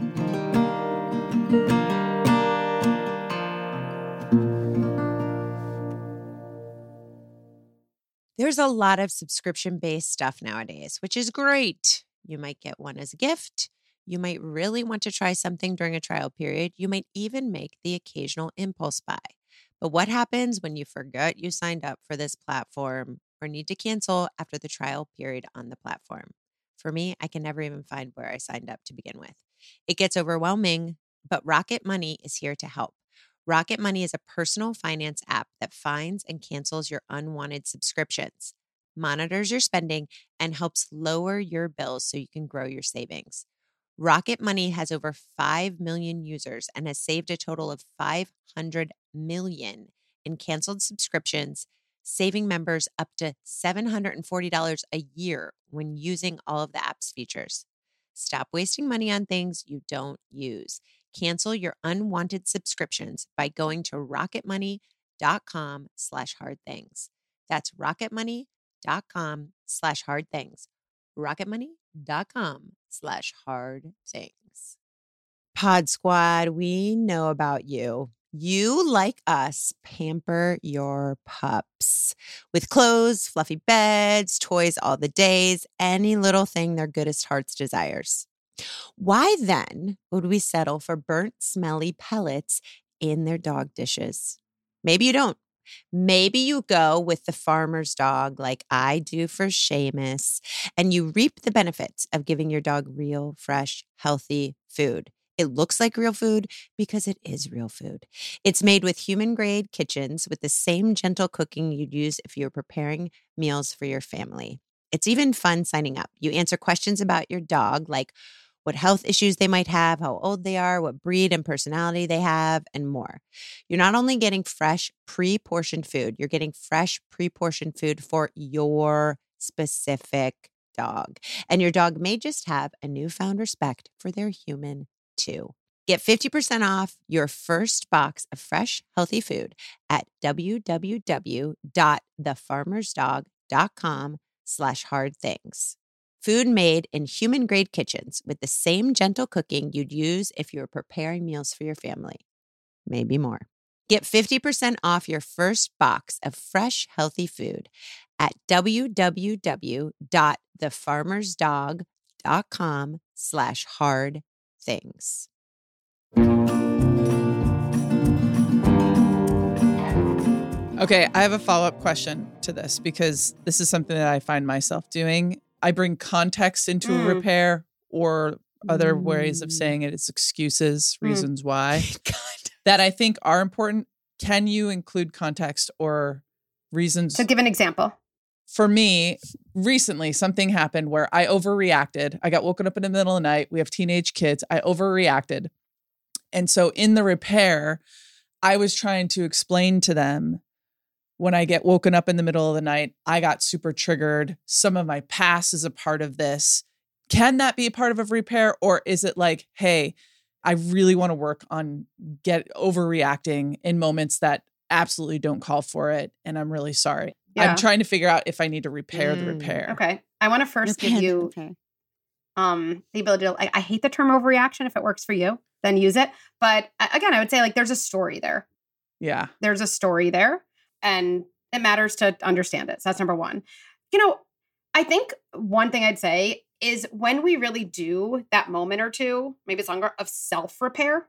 There's a lot of subscription-based stuff nowadays, which is great. You might get one as a gift. You might really want to try something during a trial period. You might even make the occasional impulse buy. But what happens when you forget you signed up for this platform or need to cancel after the trial period on the platform? For me, I can never even find where I signed up to begin with. It gets overwhelming, but Rocket Money is here to help. Rocket Money is a personal finance app that finds and cancels your unwanted subscriptions, monitors your spending, and helps lower your bills so you can grow your savings. Rocket Money has over five million users and has saved a total of five hundred million in canceled subscriptions, saving members up to seven hundred forty dollars a year when using all of the app's features. Stop wasting money on things you don't use. Cancel your unwanted subscriptions by going to rocketmoney.com slash hard things. That's rocketmoney.com slash hard things. rocketmoney.com slash hard things. Pod Squad, we know about you. You, like us, pamper your pups with clothes, fluffy beds, toys all the days, any little thing their goodest hearts desires. Why then would we settle for burnt, smelly pellets in their dog dishes? Maybe you don't. Maybe you go with the farmer's dog like I do for Seamus, and you reap the benefits of giving your dog real, fresh, healthy food. It looks like real food because it is real food. It's made with human-grade kitchens with the same gentle cooking you'd use if you were preparing meals for your family. It's even fun signing up. You answer questions about your dog like, what health issues they might have, how old they are, what breed and personality they have, and more. You're not only getting fresh, pre-portioned food, you're getting fresh, pre-portioned food for your specific dog. And your dog may just have a newfound respect for their human too. Get fifty percent off your first box of fresh, healthy food at www.thefarmersdog.com slash hard things. Food made in human-grade kitchens with the same gentle cooking you'd use if you were preparing meals for your family. Maybe more. Get fifty percent off your first box of fresh, healthy food at www.thefarmersdog.com slash hard things. Okay, I have a follow-up question to this because this is something that I find myself doing. I bring context into Mm. a repair, or other ways of Mm. saying it, it's excuses, Mm. reasons why, that I think are important. Can you include context or reasons? So give an example. For me, recently something happened where I overreacted. I got woken up in the middle of the night. We have teenage kids. I overreacted. And so in the repair, I was trying to explain to them, when I get woken up in the middle of the night, I got super triggered. Some of my past is a part of this. Can that be a part of a repair? Or is it like, hey, I really want to work on get overreacting in moments that absolutely don't call for it. And I'm really sorry. Yeah. I'm trying to figure out if I need to repair the Mm, repair. Okay. I want to first Repair give the you repair. um the ability to, I, I hate the term overreaction. If it works for you, then use it. But uh, again, I would say like there's a story there. Yeah. There's a story there, and it matters to understand it. So that's number one. You know, I think one thing I'd say is when we really do that moment or two, maybe it's longer, of self-repair,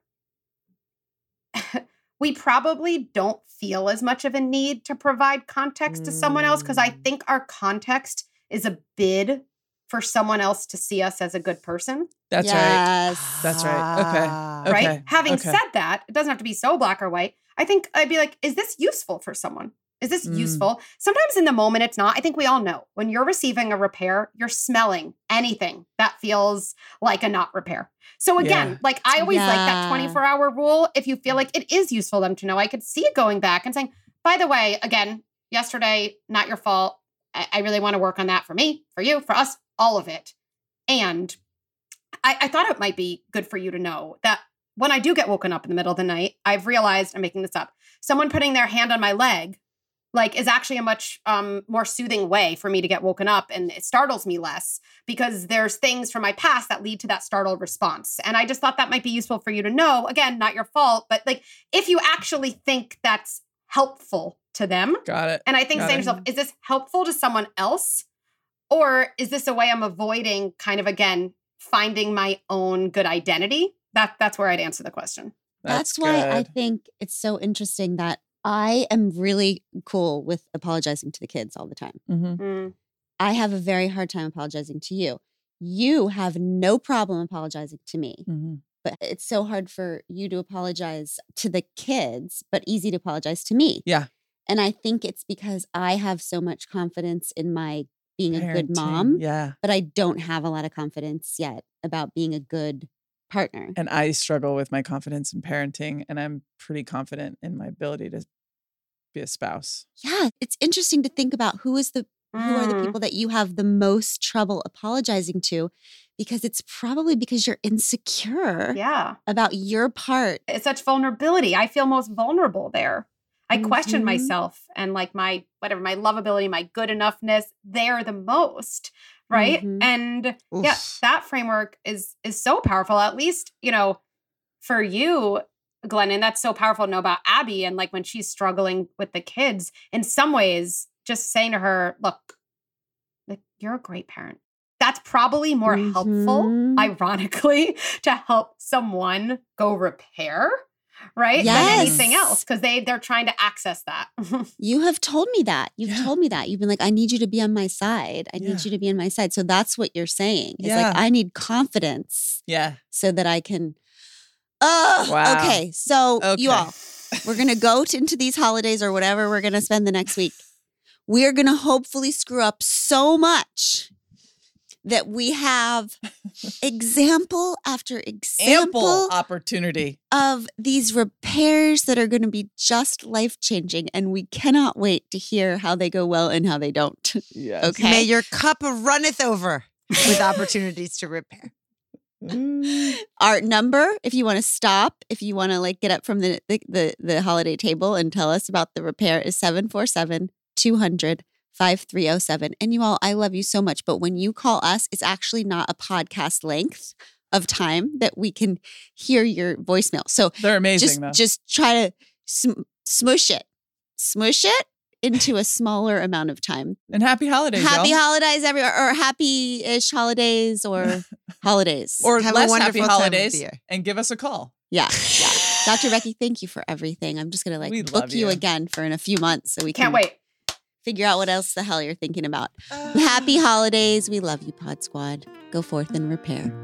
we probably don't feel as much of a need to provide context to someone else, because I Mm. think our context is a bid for someone else to see us as a good person. That's right. yes. That's right. Okay. Ah. Okay. Right? Having okay. said that, it doesn't have to be so black or white. I think I'd be like, is this useful for someone? Is this Mm. useful? Sometimes in the moment it's not. I think we all know when you're receiving a repair, you're smelling anything that feels like a not repair. So again, Yeah. like I always like that Yeah. twenty-four hour rule. If you feel like it is useful for them to know, I could see it going back and saying, by the way, again, yesterday, not your fault. I, I really want to work on that for me, for you, for us, all of it. And I, I thought it might be good for you to know that when I do get woken up in the middle of the night, I've realized, I'm making this up, someone putting their hand on my leg, like, is actually a much um, more soothing way for me to get woken up, and it startles me less because there's things from my past that lead to that startled response. And I just thought that might be useful for you to know. Again, not your fault, but like if you actually think that's helpful to them. Got it. And I think Got saying it. to yourself, is this helpful to someone else? Or is this a way I'm avoiding kind of, again, finding my own good identity? That That's where I'd answer the question. That's, why I good. think it's so interesting that I am really cool with apologizing to the kids all the time. Mhm. Mm. I have a very hard time apologizing to you. You have no problem apologizing to me, Mhm. but it's so hard for you to apologize to the kids, but easy to apologize to me. Yeah. And I think it's because I have so much confidence in my being a good Parenting. mom, Yeah. but I don't have a lot of confidence yet about being a good partner. And I struggle with my confidence in parenting, and I'm pretty confident in my ability to be a spouse. Yeah, it's interesting to think about who is the who are the Mm. people that you have the most trouble apologizing to, because it's probably because you're insecure Yeah. about your part. It's such vulnerability. I feel most vulnerable there. I question Mhm. myself and like my, whatever, my lovability, my good enoughness there the most. Right. Mhm. And yeah, Oof. that framework is, is so powerful. At least, you know, for you, Glennon, that's so powerful to know about Abby. And like when she's struggling with the kids, in some ways, just saying to her, look, like, you're a great parent. That's probably more helpful, Mhm. ironically, to help someone go repair, right? Yes. Than anything else, because they, they're trying to access that. You have told me that. You've Yeah. told me that. You've been like, I need you to be on my side. I Yeah. need you to be on my side. So that's what you're saying. It's Yeah. like, I need confidence Yeah. so that I can. Oh, Wow. okay. So Okay. you all, we're going to go t- into these holidays or whatever we're going to spend the next week. We're going to hopefully screw up so much that we have example after example Ample opportunity. of these repairs that are going to be just life-changing, and we cannot wait to hear how they go well and how they don't. Yes. Okay. May your cup runneth over with opportunities to repair. Our number, if you want to stop, if you want to like get up from the, the the the holiday table and tell us about the repair, is seven four seven, two hundred, five three oh seven. And you all, I love you so much, but when you call us, it's actually not a podcast length of time that we can hear your voicemail. So They're amazing, just though. just try to sm- smush it, smush it into a smaller amount of time. And happy holidays, Happy y'all. holidays, everywhere, or happy-ish holidays, or holidays. Or Have a less wonderful happy time of the holidays, year. and give us a call. Yeah, yeah. Doctor Becky, thank you for everything. I'm just gonna like We book love you you. again for in a few months so we Can't can wait. figure out what else the hell you're thinking about. Happy holidays. We love you, Pod Squad. Go forth and repair.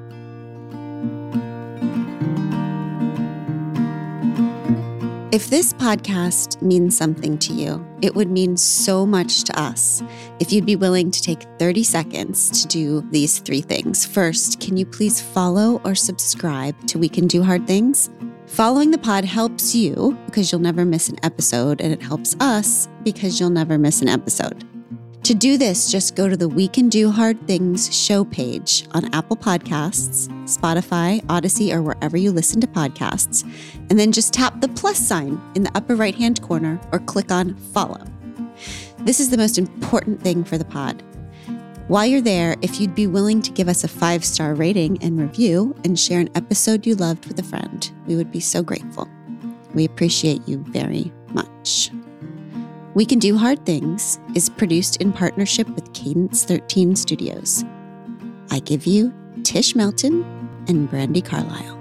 If this podcast means something to you, it would mean so much to us if you'd be willing to take thirty seconds to do these three things. First, can you please follow or subscribe to We Can Do Hard Things? Following the pod helps you because you'll never miss an episode, and it helps us because you'll never miss an episode. To do this, just go to the We Can Do Hard Things show page on Apple Podcasts, Spotify, Odyssey, or wherever you listen to podcasts, and then just tap the plus sign in the upper right-hand corner or click on follow. This is the most important thing for the pod. While you're there, if you'd be willing to give us a five-star rating and review and share an episode you loved with a friend, we would be so grateful. We appreciate you very much. We Can Do Hard Things is produced in partnership with Cadence thirteen Studios. I give you Tish Melton and Brandy Carlisle.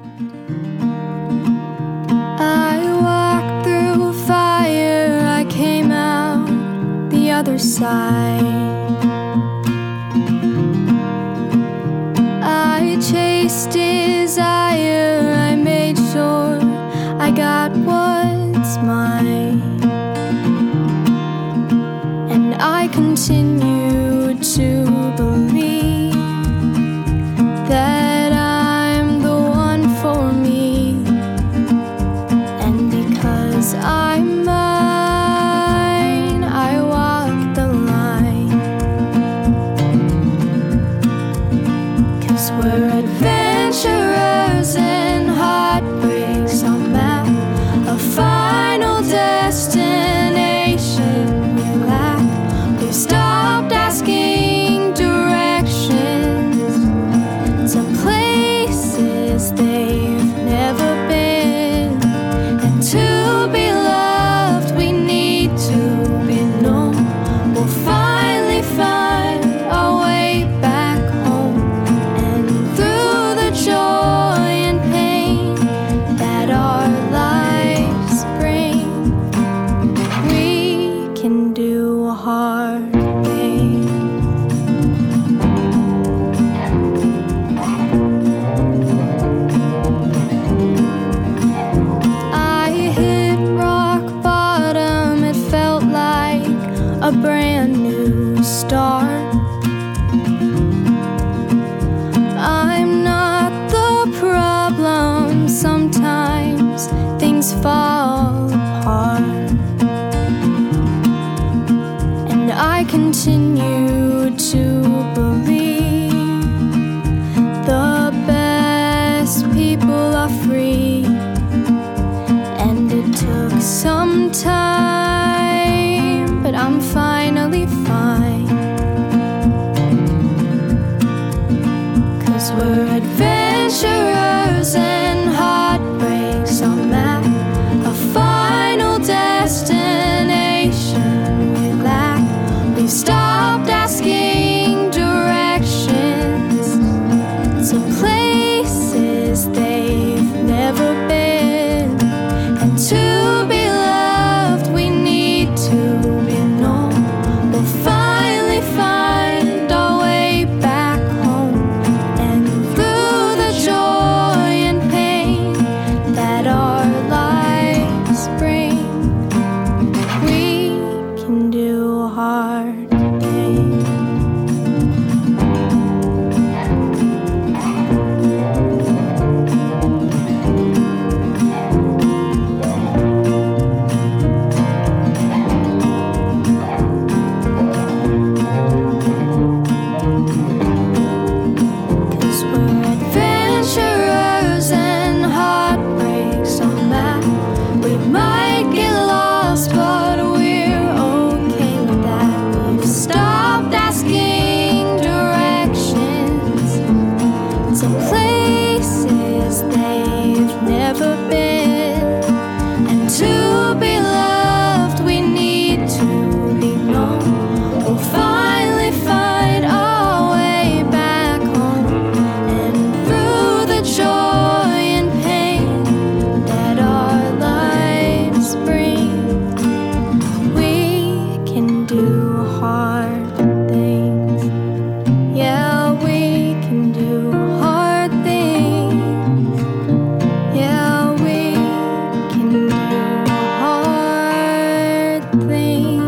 I walked through fire, I came out the other side. I chased desire, I made sure I got what's mine. And I continue to believe that I'm the one for me. And because I'm mine, I walk the line. 'Cause we're adventurers and heartbreaks on map, a final destination we lack. We've stopped asking directions to places they've never been. And to be loved, we need to be known. We'll finally find our way back home. And through the joy and pain that our lives bring, we can do hard things. I hit rock bottom, it felt like a brand new start. I'm not the problem, sometimes things fall apart. And I continue to believe the best people are free. And it took some time, but I'm finally fine. 'Cause we're adventurers and heartbreaks on map, a final destination we lack. We've stopped asking directions to places they've never been. And to be loved, we need to be known. We'll finally find our way back home. And through the joy some places they've never been. And to be loved, we need to be known. We'll finally find our way back home, and through the joy and pain that our lives bring, we can do hard things. Yeah, we can do hard things. Yeah, we can do hard things.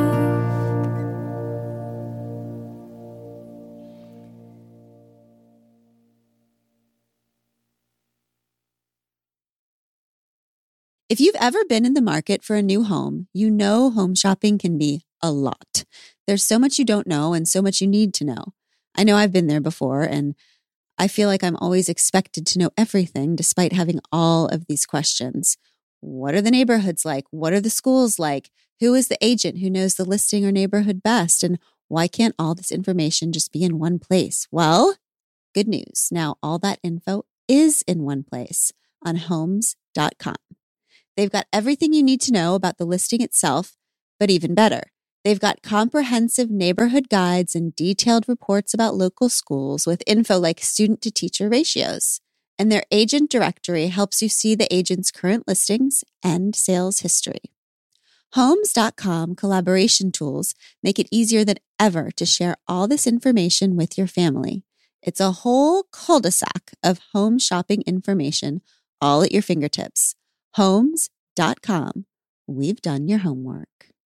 If you've ever been in the market for a new home, you know home shopping can be a lot. There's so much you don't know and so much you need to know. I know I've been there before, and I feel like I'm always expected to know everything despite having all of these questions. What are the neighborhoods like? What are the schools like? Who is the agent who knows the listing or neighborhood best? And why can't all this information just be in one place? Well, good news. Now all that info is in one place on homes dot com. They've got everything you need to know about the listing itself, but even better, they've got comprehensive neighborhood guides and detailed reports about local schools with info like student-to-teacher ratios. And their agent directory helps you see the agent's current listings and sales history. homes dot com collaboration tools make it easier than ever to share all this information with your family. It's a whole cul-de-sac of home shopping information all at your fingertips. homes dot com. We've done your homework.